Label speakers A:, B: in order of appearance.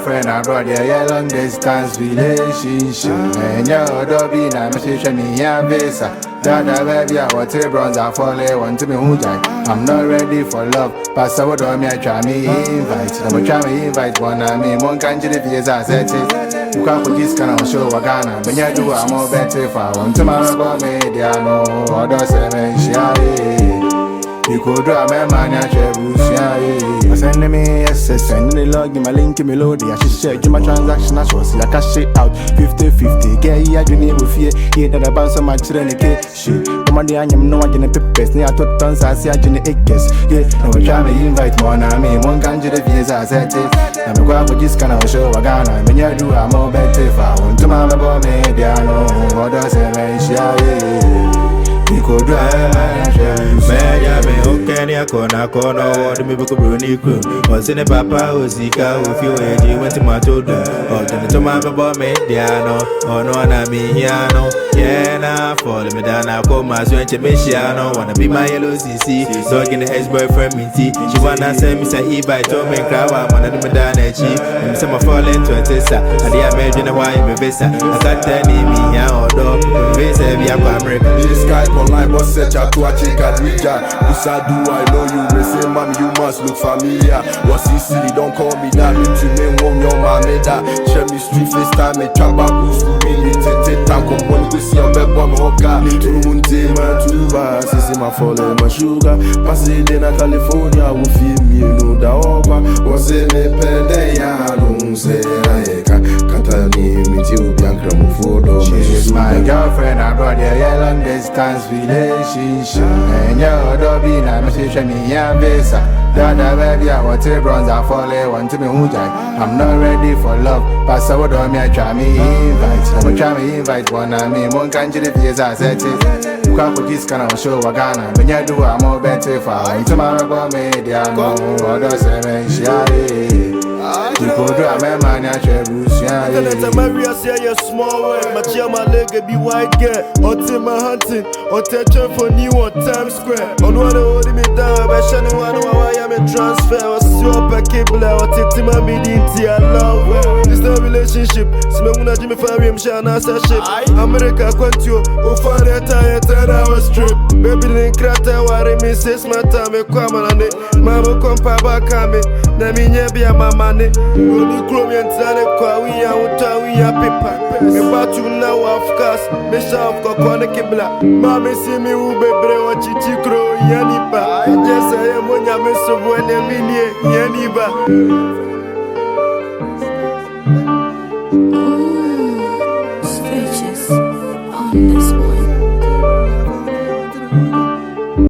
A: girlfriend abroad, yeah, long distance relationship. And your doggy, I'm a me and visa. Dada baby, I want to bronze, I fall, want to be hujai. I'm not ready for love, pass out on me, I try me invite. I'm try me invite one, I mean, one can't get it, I said it. You can't put this kind of show, Wagana. When you do, I'm more better if I want to marry about me, they are no other seven, you could draw my man at your bush. Send me SS, send the log, give my link, give me load. I should share my transaction. I should see I cash it out 50-50. Get here, you need with fear. Here that I bounce on my children, shit. Come on, I am no one in the pipes. Near to tons, I see I in the acres. Yeah, no, try me invite one. I mean, one can't get the visa, I said it. I'm going for this kind of show, Wagana. When you do, I'm more better if I want to marry about me, they are no other seven, you could drive my
B: okay, I corner, me book a brony crew. Was in a papa, was Zika, with you, and you went to my children. Or to my about me, Diano, or no one, I mean, Yano. Yeah, now follow me down. I call my sweat to Michiano. Wanna be my yellow CC, dog in the ex boyfriend, Minty. She wanna send me some e by Tom and Crow. I'm one of them down at cheap. And some of falling to a tessa. And the American wine, me visa. I can't tell me, or dog, visa, via America.
C: This guy online, but set ya to a chick and reader. Do I know you? Me say, mom, you must look familiar. What's this silly? Don't call me that. Me to me, won't your mommy that. Share me street face time, me trap back, who's to really take time. Come on, we see your bed, but me hookah. Munti, man, too bad. Sissy, my follow, my sugar. Pass it in California, we feel me, you know that over. What's it, me, pede, ya, don't say, I can't tell me, you be a crumb for those.
A: She's my girlfriend abroad, yeah, long distance relationship. And your doggy, I'm a me and visa. Dada baby, I want to bronze, I fall, want to be hujai. I'm not ready for love, pass out on me, I try me invite. I'm try me invite one, I mean, one can't get the visa, I said it. You can't put this kind of show, Wagana. When you do, I'm more better if I want to marry about me, they are no other seven, you could draw my man at your bush, yeah.
D: I'm Maria, say you're small way. My chair, my leg, be white girl. Or take my hunting, or take for new on Times Square. On one hold me down, but I don't know why I'm a transfer. Or see up a cable, or take my meeting, I love it. It's no relationship. See me when I Jimmy Farium, Shana, Saship. America, Quantio, or find a tire, 10 hours trip. Baby, didn't crack that worry me, 6 my time, a common on it. Mama, come, Papa, come. Nami, be a mama. When you grow me and tell it, we are paper. Me about you now, of course. Me shop got corner kibla. Mommy see me who be brave or chichi crow, Yaniba. I just say, I'm when you miss of when you
E: Yaniba. Stretches on this.